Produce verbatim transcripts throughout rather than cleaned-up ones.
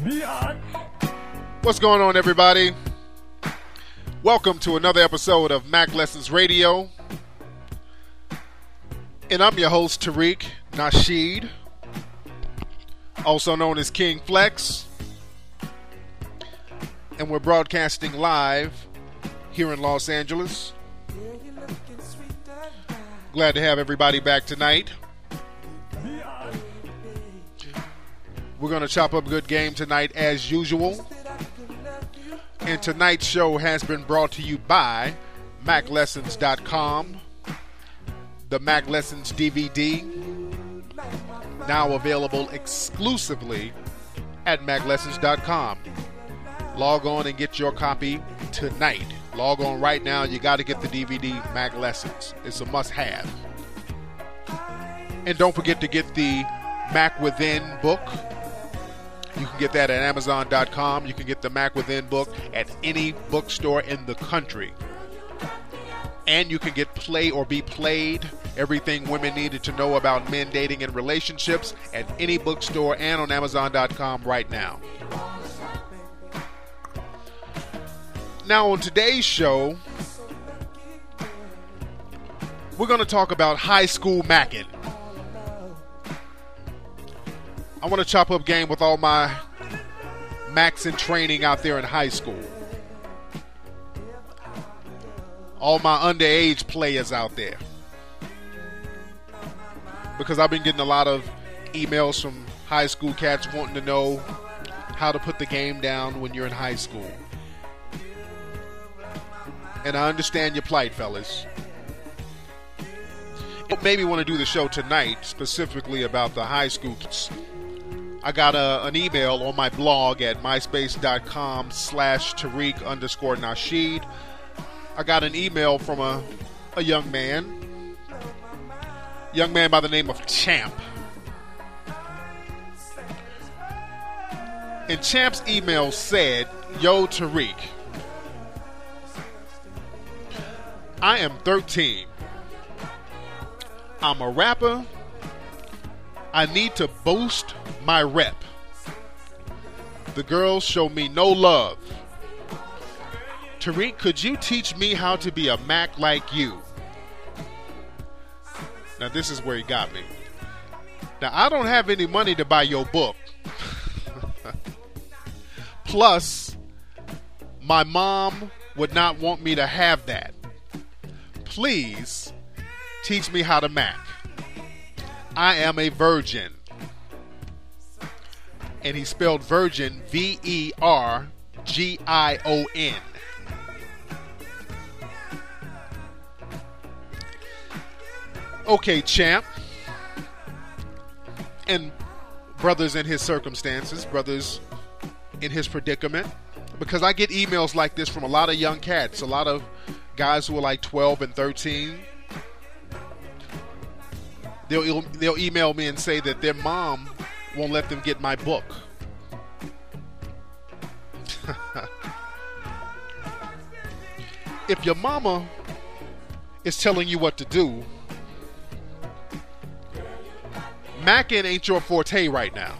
What's going on, everybody? Welcome to another episode of Mac Lessons Radio. And I'm your host, Tariq Nasheed, also known as King Flex. And we're broadcasting live here in Los Angeles. Glad to have everybody back tonight. We're going to chop up a good game tonight as usual. And tonight's show has been brought to you by Mac Lessons dot com. The Mac Lessons D V D, now available exclusively at Mac Lessons dot com. Log on and get your copy tonight. Log on right now. You got to get the D V D Mac Lessons. It's a must-have. And don't forget to get the Mac Within book. You can get that at Amazon dot com. You can get the Mac Within book at any bookstore in the country. And you can get Play or Be Played, everything women needed to know about men dating and relationships, at any bookstore and on Amazon dot com right now. Now on today's show, we're going to talk about high school macking. I want to chop up game with all my Macs in training out there in high school. All my underage players out there. Because I've been getting a lot of emails from high school cats wanting to know how to put the game down when you're in high school. And I understand your plight, fellas. Maybe want to do the show tonight specifically about the high school kids. I got a, an email on my blog at myspace.com slash Tariq underscore Nasheed. I got an email from a, a young man. Young man by the name of Champ. And Champ's email said, "Yo, Tariq, I am thirteen. I'm a rapper. I need to boost my rep. The girls show me no love. Tariq, could you teach me how to be a Mac like you?" Now this is where he got me. Now I don't have any money to buy your book. Plus, my mom would not want me to have that. Please teach me how to Mac. I am a virgin. And he spelled virgin V E R G I O N. Okay, Champ. And brothers in his circumstances, brothers in his predicament. Because I get emails like this from a lot of young cats, a lot of guys who are like twelve and thirteen. They'll, they'll email me and say that their mom won't let them get my book. If your mama is telling you what to do, Mackin ain't your forte right now.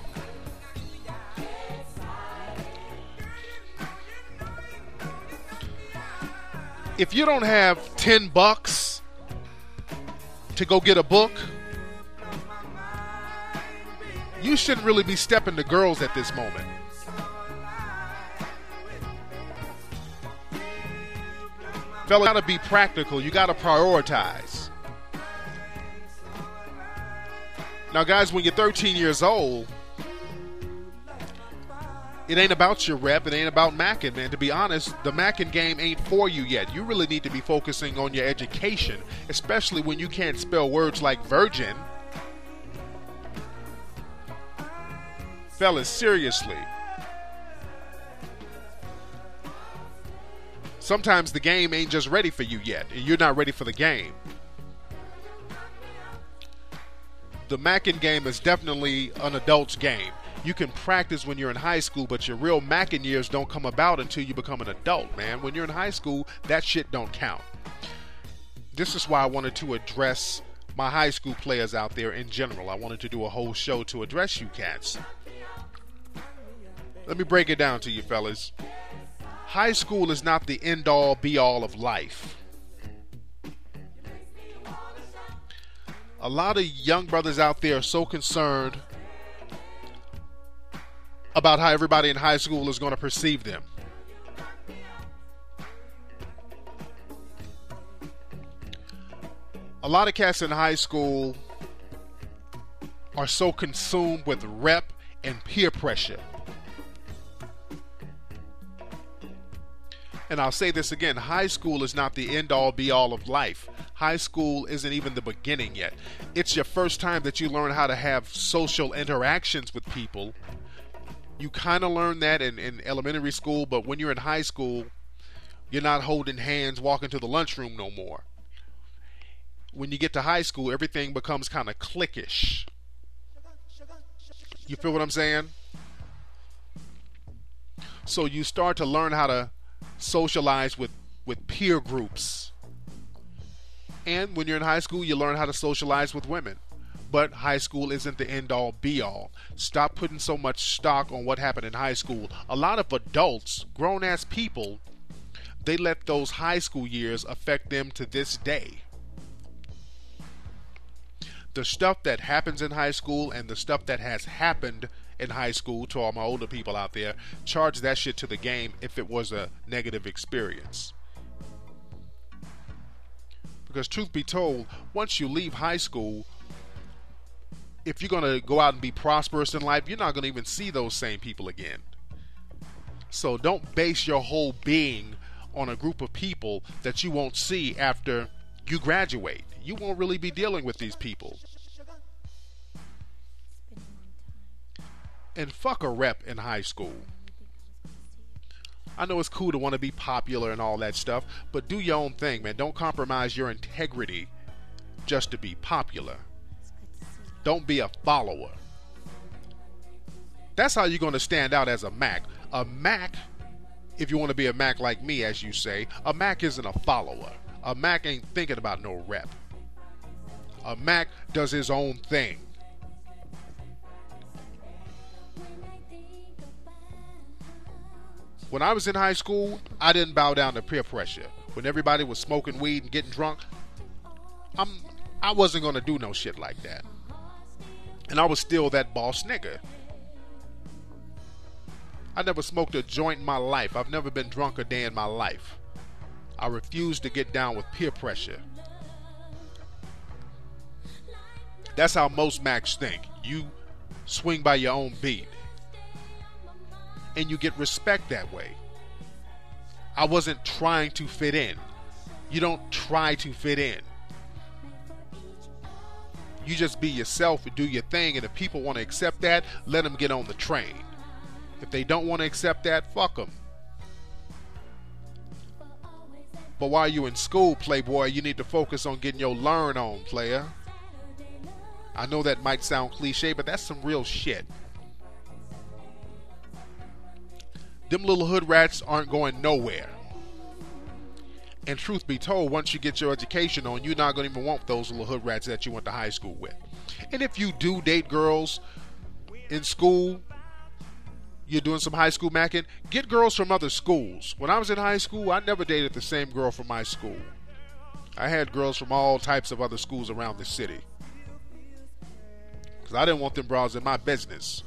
If you don't have ten bucks to go get a book, you shouldn't really be stepping to girls at this moment. Fella, you gotta be practical. You gotta prioritize. Now, guys, when you're thirteen years old, it ain't about your rep. It ain't about Mackin, man. To be honest, the Mackin game ain't for you yet. You really need to be focusing on your education, especially when you can't spell words like virgin. Fellas, seriously. Sometimes the game ain't just ready for you yet, and you're not ready for the game. The Mackin game is definitely an adult's game. You can practice when you're in high school, but your real Mackin years don't come about until you become an adult, man. When you're in high school, that shit don't count. This is why I wanted to address my high school players out there in general. I wanted to do a whole show to address you cats. Let me break it down to you, fellas. High school is not the end-all, be-all of life. A lot of young brothers out there are so concerned about how everybody in high school is going to perceive them. A lot of cats in high school are so consumed with rep and peer pressure. And I'll say this again, high school is not the end-all, be-all of life. High school isn't even the beginning yet. It's your first time that you learn how to have social interactions with people. You kind of learn that in, in elementary school, but when you're in high school, you're not holding hands walking to the lunchroom no more. When you get to high school, everything becomes kind of cliquish. You feel what I'm saying? So you start to learn how to socialize with, with peer groups. And when you're in high school, you learn how to socialize with women. But high school isn't the end-all, be-all. Stop putting so much stock on what happened in high school. A lot of adults, grown-ass people, they let those high school years affect them to this day. The stuff that happens in high school and the stuff that has happened in high school, to all my older people out there, charge that shit to the game if it was a negative experience. Because truth be told, once you leave high school, if you're going to go out and be prosperous in life, you're not going to even see those same people again. So don't base your whole being on a group of people that you won't see after you graduate. You won't really be dealing with these people. And fuck a rep in high school. I know it's cool to want to be popular and all that stuff, but do your own thing, man. Don't compromise your integrity just to be popular. Don't be a follower. That's how you're going to stand out as a Mac. A Mac, if you want to be a Mac like me, as you say, a Mac isn't a follower. A Mac ain't thinking about no rep. A Mac does his own thing. When I was in high school, I didn't bow down to peer pressure. When everybody was smoking weed and getting drunk, I'm, I wasn't going to do no shit like that. And I was still that boss nigga. I never smoked a joint in my life. I've never been drunk a day in my life. I refuse to get down with peer pressure. That's how most Macs think. You swing by your own beat. And you get respect that way. I wasn't trying to fit in. You don't try to fit in. You just be yourself and do your thing, and if people want to accept that, let them get on the train. If they don't want to accept that, fuck them. But while you're in school, playboy, you need to focus on getting your learn on, player. I know that might sound cliche, but that's some real shit. Them little hood rats aren't going nowhere. And truth be told, once you get your education on, you're not going to even want those little hood rats that you went to high school with. And if you do date girls in school, you're doing some high school macking, get girls from other schools. When I was in high school, I never dated the same girl from my school. I had girls from all types of other schools around the city. Because I didn't want them bras in my business.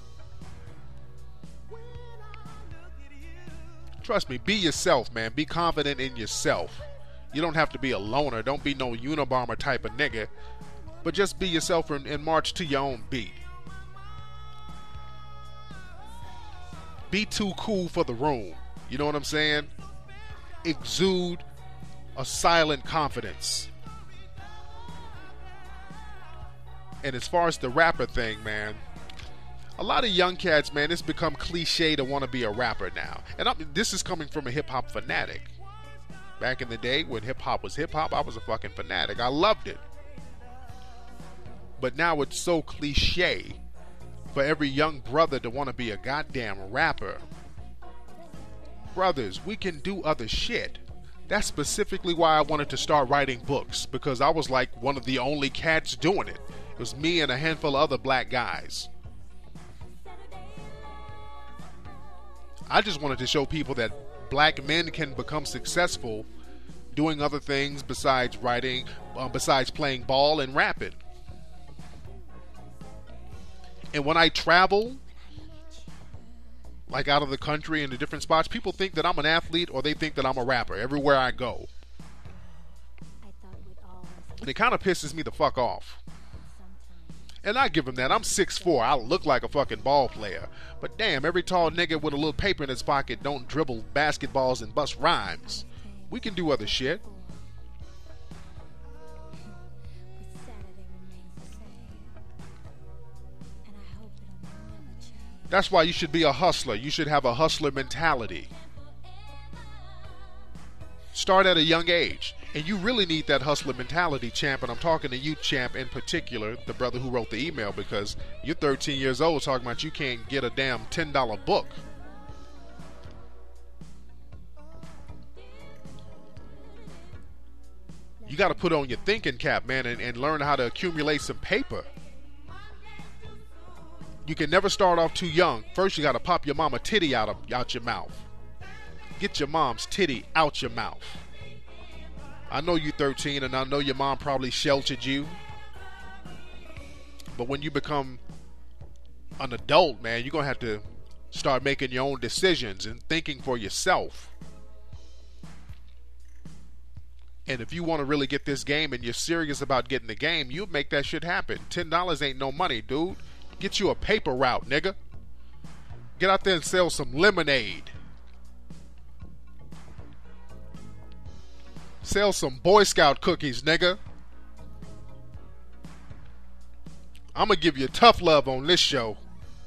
Trust me, be yourself, man. Be confident in yourself. You don't have to be a loner. Don't be no Unabomber type of nigga. But just be yourself and, and march to your own beat. Be too cool for the room. You know what I'm saying? Exude a silent confidence. And as far as the rapper thing, man, a lot of young cats, man, it's become cliche to want to be a rapper now. And I'm, this is coming from a hip-hop fanatic. Back in the day when hip-hop was hip-hop, I was a fucking fanatic. I loved it. But now it's so cliche for every young brother to want to be a goddamn rapper. Brothers, we can do other shit. That's specifically why I wanted to start writing books, because I was like one of the only cats doing it. It was me and a handful of other black guys. I just wanted to show people that black men can become successful doing other things besides writing, uh, besides playing ball and rapping. And when I travel, like out of the country into different spots, people think that I'm an athlete or they think that I'm a rapper everywhere I go. And it kind of pisses me the fuck off. And I give him that. I'm six foot four. I look like a fucking ball player. But damn, every tall nigga with a little paper in his pocket don't dribble basketballs and bust rhymes. We can do other shit. That's why you should be a hustler. You should have a hustler mentality. Start at a young age. And you really need that hustler mentality, champ. And I'm talking to you, champ, in particular, the brother who wrote the email, because you're thirteen years old talking about you can't get a damn ten dollar book. You got to put on your thinking cap, man, and, and learn how to accumulate some paper. You can never start off too young. First, you got to pop your mama titty out of out your mouth. Get your mom's titty out your mouth. I know you're thirteen, and I know your mom probably sheltered you. But when you become an adult, man, you're going to have to start making your own decisions and thinking for yourself. And if you want to really get this game and you're serious about getting the game, you'll make that shit happen. ten dollars ain't no money, dude. Get you a paper route, nigga. Get out there and sell some lemonade. Sell some Boy Scout cookies, nigga. I'm going to give you tough love on this show.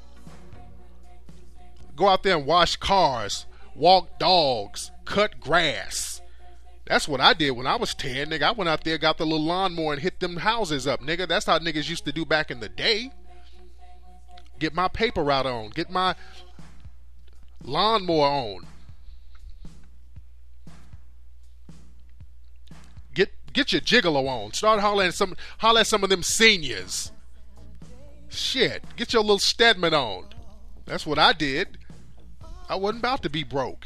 Go out there and wash cars, walk dogs, cut grass. That's what I did when I was ten, nigga. I went out there, got the little lawnmower and hit them houses up, nigga. That's how niggas used to do back in the day. Get my paper route on. Get my lawnmower on. Get get your gigolo on. Start hollering at some holler at some of them seniors. Shit. Get your little Stedman on. That's what I did. I wasn't about to be broke.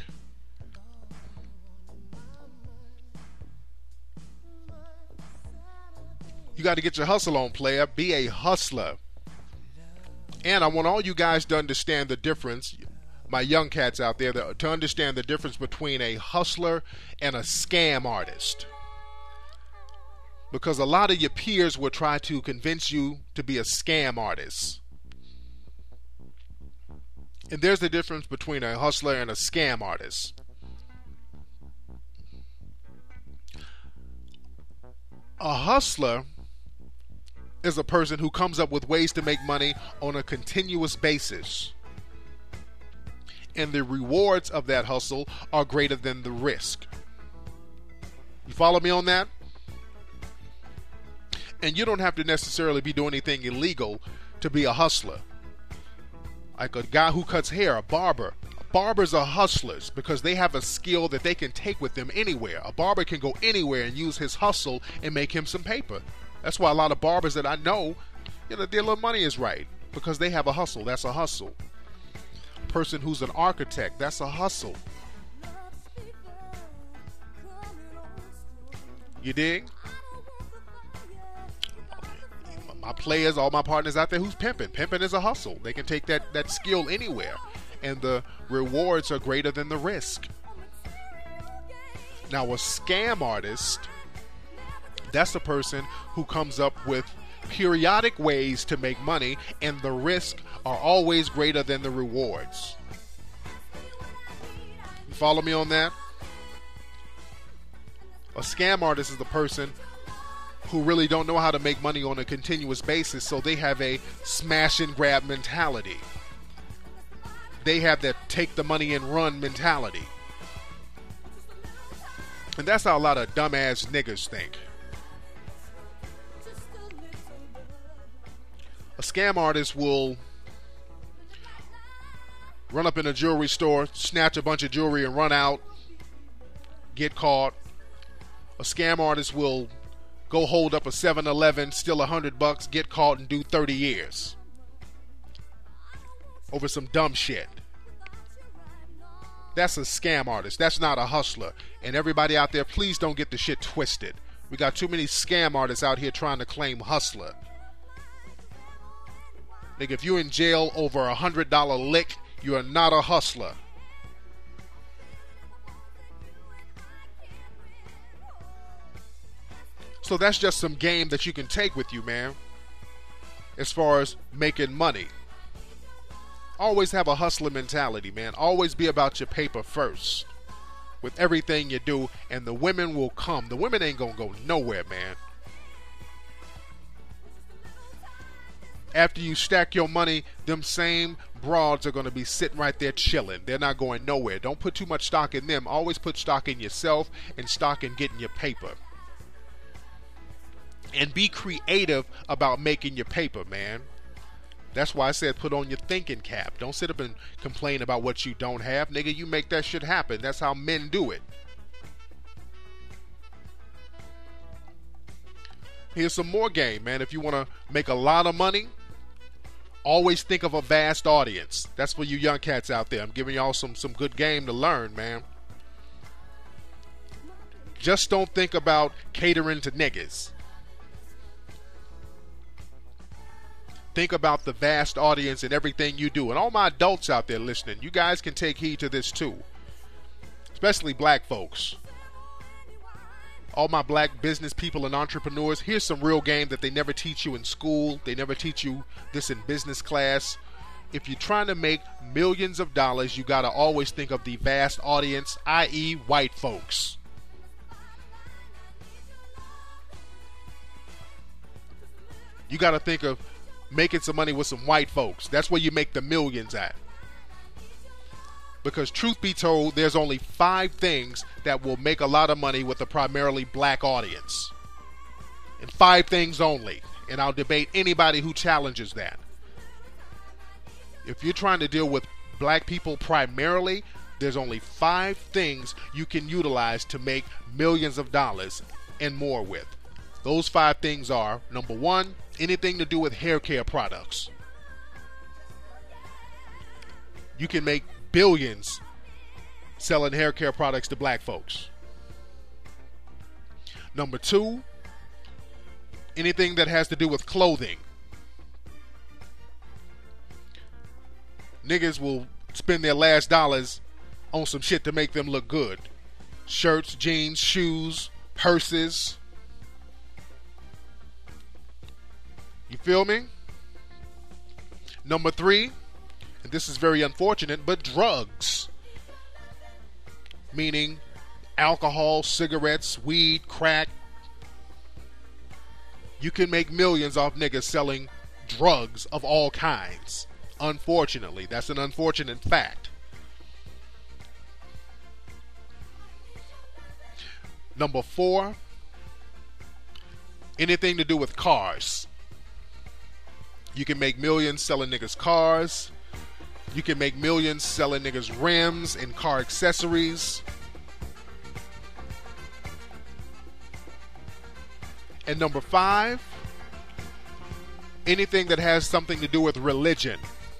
You got to get your hustle on, player. Be a hustler. And I want all you guys to understand the difference, my young cats out there, to understand the difference between a hustler and a scam artist. Because a lot of your peers will try to convince you to be a scam artist. And there's the difference between a hustler and a scam artist. A hustler is a person who comes up with ways to make money on a continuous basis. And the rewards of that hustle are greater than the risk. You follow me on that? And you don't have to necessarily be doing anything illegal to be a hustler. Like a guy who cuts hair, a barber. Barbers are hustlers because they have a skill that they can take with them anywhere. A barber can go anywhere and use his hustle and make him some paper. That's why a lot of barbers that I know, you know, their little money is right because they have a hustle. That's a hustle. A person who's an architect, that's a hustle. You dig? My players, all my partners out there who's pimping. Pimping is a hustle. They can take that, that skill anywhere. And the rewards are greater than the risk. Now, a scam artist, that's a person who comes up with periodic ways to make money, and the risks are always greater than the rewards. You follow me on that? A scam artist is the person who really don't know how to make money on a continuous basis, so they have a smash and grab mentality. They have that take the money and run mentality. And that's how a lot of dumbass niggas think. A scam artist will run up in a jewelry store, snatch a bunch of jewelry and run out, get caught. A scam artist will go hold up a seven eleven, steal a hundred bucks, get caught, and do thirty years over some dumb shit. That's a scam artist. That's not a hustler. And everybody out there, please don't get the shit twisted. We got too many scam artists out here trying to claim hustler. Nigga, if you're in jail over a hundred dollar lick, you are not a hustler. So that's just some game that you can take with you, man. As far as making money. Always have a hustler mentality, man. Always be about your paper first. With everything you do, and the women will come. The women ain't gonna go nowhere, man. After you stack your money, them same broads are gonna be sitting right there chilling. They're not going nowhere. Don't put too much stock in them. Always put stock in yourself and stock in getting your paper. And be creative about making your paper, man. That's why I said put on your thinking cap. Don't sit up and complain about what you don't have. Nigga, you make that shit happen. That's how men do it. Here's some more game, man. If you want to make a lot of money, always think of a vast audience. That's for you young cats out there. I'm giving y'all some, some good game to learn, man. Just don't think about catering to niggas. Think about the vast audience and everything you do. And all my adults out there listening, you guys can take heed to this too. Especially black folks. All my black business people and entrepreneurs, here's some real game that they never teach you in school. They never teach you this in business class. If you're trying to make millions of dollars, you got to always think of the vast audience, that is white folks. You got to think of making some money with some white folks. That's where you make the millions at. Because truth be told, there's only five things that will make a lot of money with a primarily black audience. And five things only. And I'll debate anybody who challenges that. If you're trying to deal with black people primarily, there's only five things you can utilize to make millions of dollars and more with. Those five things are, number one, anything to do with hair care products. You can make billions selling hair care products to black folks. Number two, anything that has to do with clothing. Niggas will spend their last dollars on some shit to make them look good. Shirts, jeans, shoes, purses. You feel me? Number three, and this is very unfortunate, but drugs. Meaning alcohol, cigarettes, weed, crack. You can make millions off niggas selling drugs of all kinds. Unfortunately, that's an unfortunate fact. Number four, anything to do with cars. You can make millions selling niggas cars. You can make millions selling niggas rims and car accessories. And number five, anything that has something to do with religion.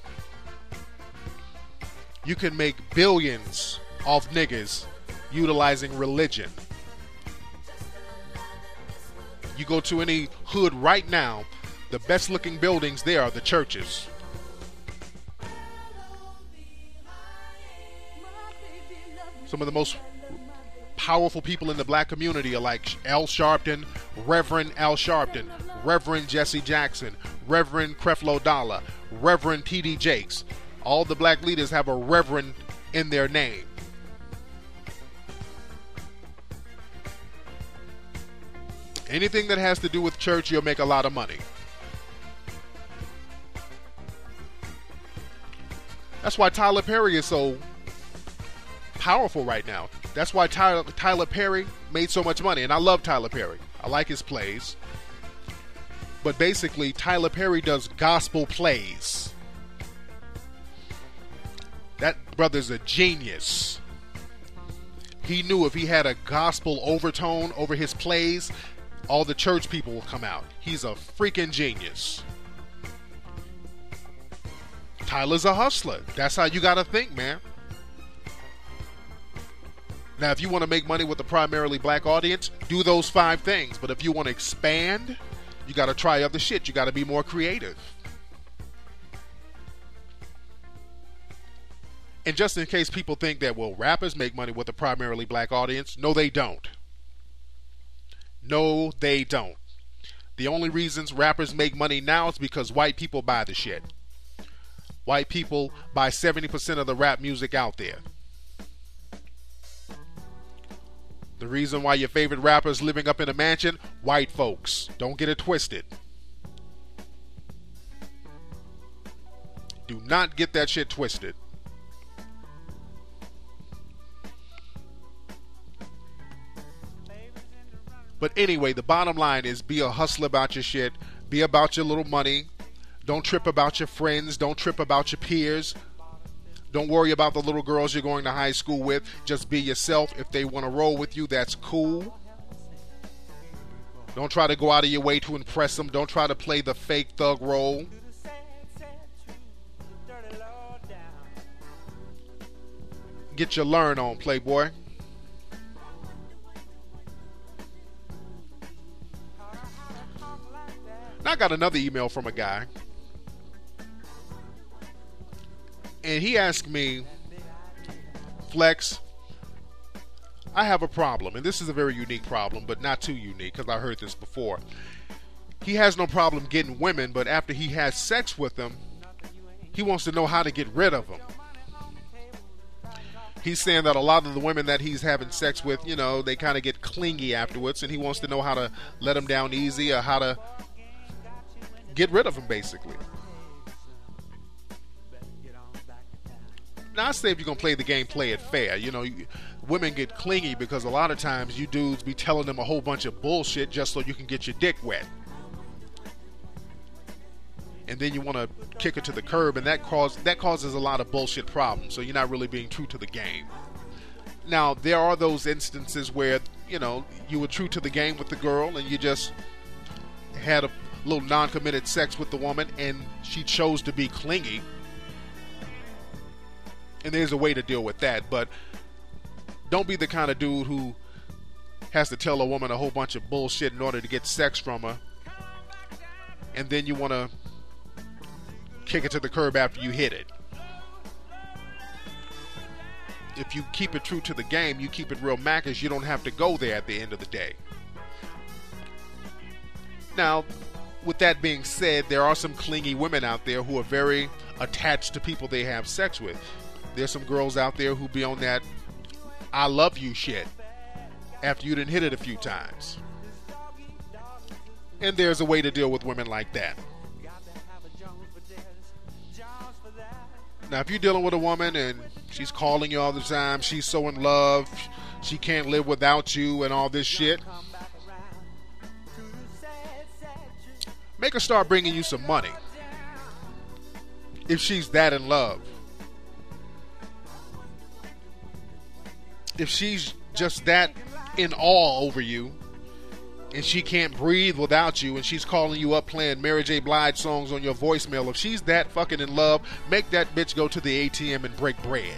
You can make billions off niggas utilizing religion. You go to any hood right now, the best looking buildings there are the churches. Some of the most powerful people in the black community are like Al Sharpton, Reverend Al Sharpton, Reverend Jesse Jackson, Reverend Creflo Dollar, Reverend T D Jakes. All the black leaders have a reverend in their name. Anything that has to do with church, you'll make a lot of money. That's why Tyler Perry is so powerful right now. That's why Tyler, Tyler Perry made so much money. And I love Tyler Perry. I like his plays. But basically, Tyler Perry does gospel plays. That brother's a genius. He knew if he had a gospel overtone over his plays, all the church people will come out. He's a freaking genius. Tyler's a hustler. That's how you gotta think, man. Now, if you want to make money with a primarily black audience, do those five things. But if you want to expand, you got to try other shit. You got to be more creative. And just in case people think that, well, rappers make money with a primarily black audience, no, they don't. No, they don't. The only reasons rappers make money now is because white people buy the shit. White people buy seventy percent of the rap music out there. The reason why your favorite rapper is living up in a mansion, white folks. Don't get it twisted. Do not get that shit twisted. But anyway, the bottom line is be a hustler about your shit. Be about your little money. Don't trip about your friends. Don't trip about your peers. Don't worry about the little girls you're going to high school with. Just be yourself. If they want to roll with you, that's cool. Don't try to go out of your way to impress them. Don't try to play the fake thug role. Get your learn on, Playboy. Now I got another email from a guy. And he asked me, Flex, I have a problem. And this is a very unique problem, but not too unique because I heard this before. He has no problem getting women, but after he has sex with them, he wants to know how to get rid of them. He's saying that a lot of the women that he's having sex with, you know, they kind of get clingy afterwards, and he wants to know how to let them down easy or how to get rid of them, basically. Now, I say if you're going to play the game, play it fair. You know, you, women get clingy because a lot of times you dudes be telling them a whole bunch of bullshit just so you can get your dick wet. And then you want to kick it to the curb, and that, cause, that causes a lot of bullshit problems. So you're not really being true to the game. Now, there are those instances where, you know, you were true to the game with the girl and you just had a little non-committed sex with the woman and she chose to be clingy. And there's a way to deal with that, but don't be the kind of dude who has to tell a woman a whole bunch of bullshit in order to get sex from her, and then you want to kick it to the curb after you hit it. If you keep it true to the game, you keep it real Mackish, you don't have to go there at the end of the day. Now, with that being said, there are some clingy women out there who are very attached to people they have sex with. There's some girls out there who be on that I love you shit after you done hit it a few times. And there's a way to deal with women like that. Now, if you're dealing with a woman and she's calling you all the time, she's so in love, she can't live without you and all this shit, make her start bringing you some money. If she's that in love. If she's just that in awe over you and she can't breathe without you and she's calling you up playing Mary J. Blige songs on your voicemail, if she's that fucking in love, make that bitch go to the A T M and break bread.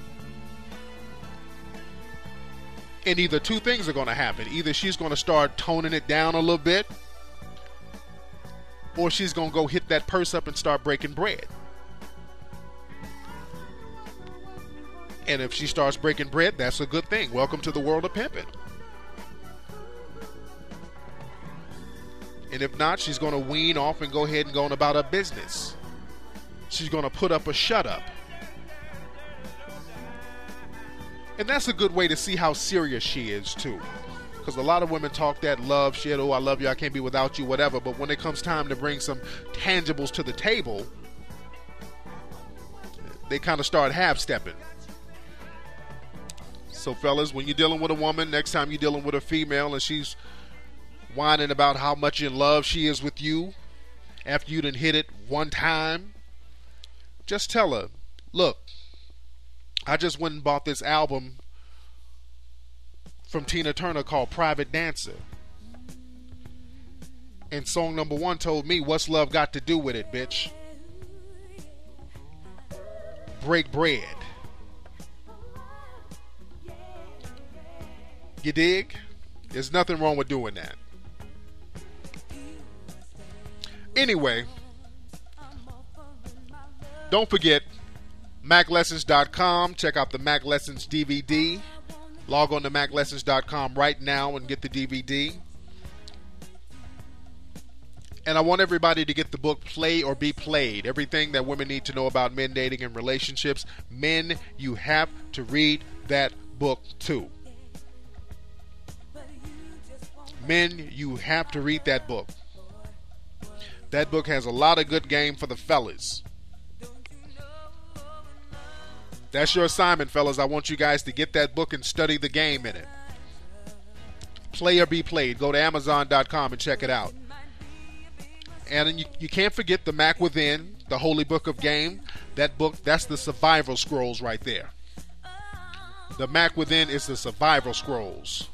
And either two things are going to happen. Either she's going to start toning it down a little bit, or she's going to go hit that purse up and start breaking bread. And if she starts breaking bread, that's a good thing. Welcome to the world of pimping. And if not, she's going to wean off and go ahead and go on about her business. She's going to put up a shut up. And that's a good way to see how serious she is, too. Because a lot of women talk that love shit, oh, I love you, I can't be without you, whatever. But when it comes time to bring some tangibles to the table, they kind of start half-stepping. So, fellas, when you're dealing with a woman, next time you're dealing with a female and she's whining about how much in love she is with you after you done hit it one time, just tell her, look, I just went and bought this album from Tina Turner called Private Dancer. And song number one told me, what's love got to do with it, bitch? Break bread. You dig? There's nothing wrong with doing that. Anyway, don't forget mac lessons dot com. Check out the Mac Lessons D V D. Log on to mac lessons dot com right now and get the D V D. And I want everybody to get the book Play or Be Played. Everything that women need to know about men dating and relationships. Men, you have to read that book too. Men, you have to read that book. That book has a lot of good game for the fellas. That's your assignment, fellas. I want you guys to get that book and study the game in it. Play or Be Played. Go to amazon dot com and check it out. And you, you can't forget the Mac Within, the Holy Book of Game. That book, that's the survival scrolls right there. The Mac Within is the survival scrolls.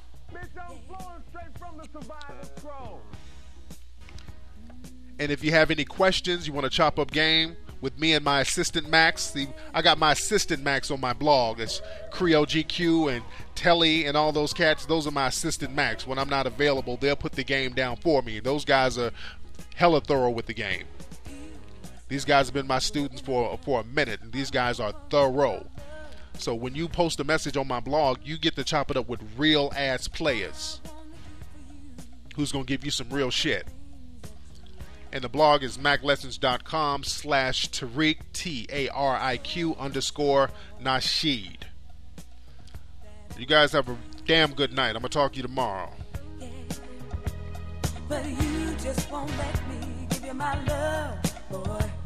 And if you have any questions, you want to chop up game with me and my assistant Max. See, I got my assistant Max on my blog. It's Creo G Q and Telly and all those cats. Those are my assistant Max. When I'm not available, they'll put the game down for me. Those guys are hella thorough with the game. These guys have been my students for for a minute, and these guys are thorough. So when you post a message on my blog, you get to chop it up with real ass players who's gonna give you some real shit. And the blog is mac lessons dot com slash Tariq, T A R I Q underscore Nasheed. You guys have a damn good night. I'm going to talk to you tomorrow. But you just won't let me give you my love, boy.